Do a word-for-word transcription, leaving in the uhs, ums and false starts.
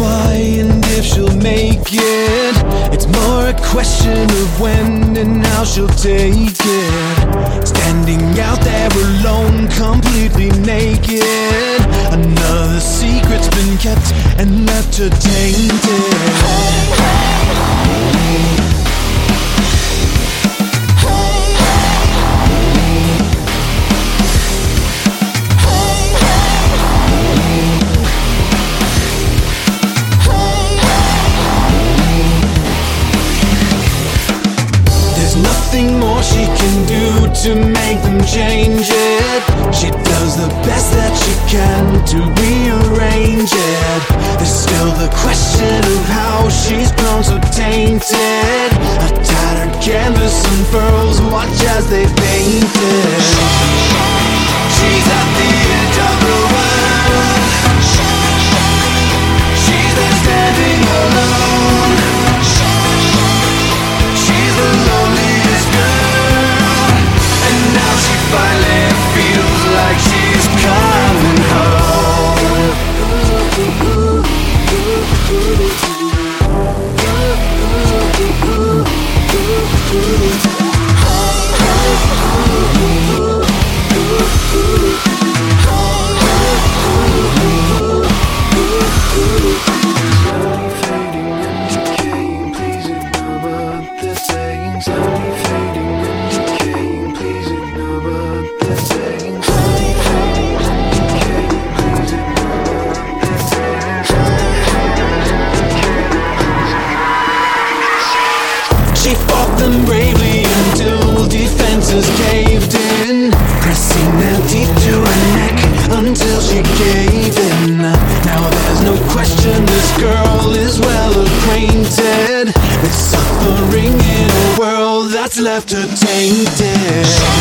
why and if she'll make it. It's more a question of when and how she'll take it. Standing out there alone, completely naked. Another secret's been kept and left her tainted. Nothing more she can do to make them change it. She does the best that she can to rearrange it. There's still the question of how she's grown so tainted. A tattered canvas unfurls, watch as they paint it. She's at the edge of the world. She's there standing alone. She's the loneliest girl, and now she finally feels like she's coming home. She fought them bravely until defenses caved in, pressing their teeth to her neck until she gave in. Now there's no question this girl is well acquainted with suffering in a world that's left her tainted.